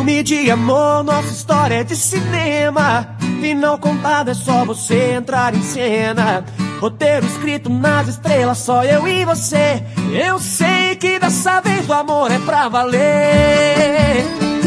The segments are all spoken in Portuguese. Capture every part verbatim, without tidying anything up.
Filme de amor, nossa história é de cinema. Final contado, é só você entrar em cena. Roteiro escrito nas estrelas, só eu e você. Eu sei que dessa vez o amor é pra valer.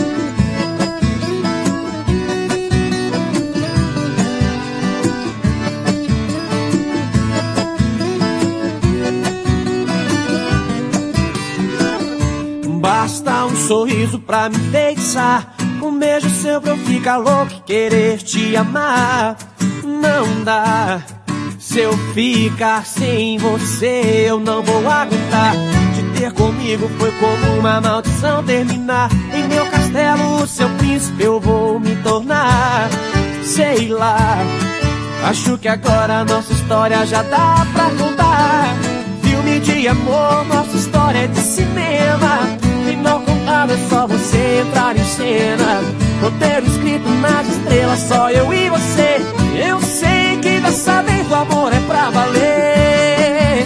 Basta um sorriso pra me enfeitiçar, um beijo seu pra eu ficar louco e querer te amar. Não dá, se eu ficar sem você eu não vou aguentar. Te ter comigo foi como uma maldição terminar. Em meu castelo, seu príncipe eu vou me tornar. Sei lá, acho que agora nossa história já dá pra contar. Filme de amor, nossa história é de cinema. Final contado, é só você entrar em cena. Roteiro escrito nas estrelas, só eu e você. Eu sei que dessa vez o amor é pra valer.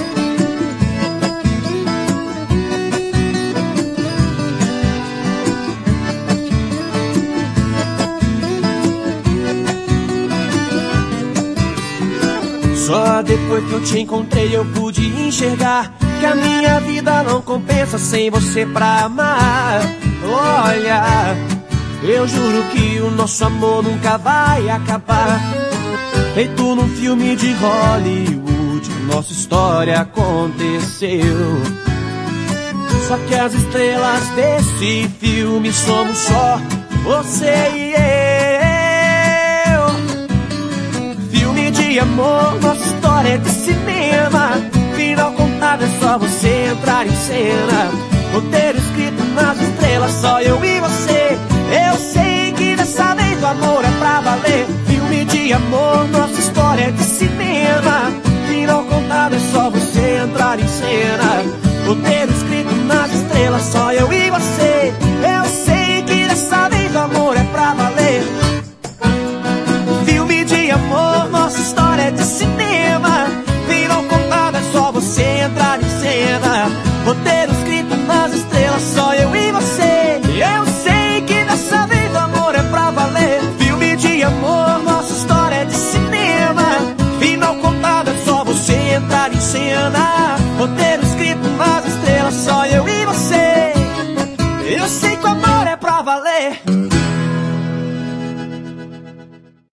Só depois que eu te encontrei eu pude enxergar que a minha vida não compensa sem você pra amar. Olha, eu juro que o nosso amor nunca vai acabar. Feito num filme de Hollywood, nossa história aconteceu. Só que as estrelas desse filme somos só você e eu. Filme de amor, nossa história é de cinema. Final contado, é só você entrar em cena. Roteiro escrito nas estrelas, só eu e você. Eu sei que dessa vez o amor é pra valer. Filme de amor, nossa história é de cinema. Final contado, é só você entrar em cena. Roteiro escrito nas estrelas, só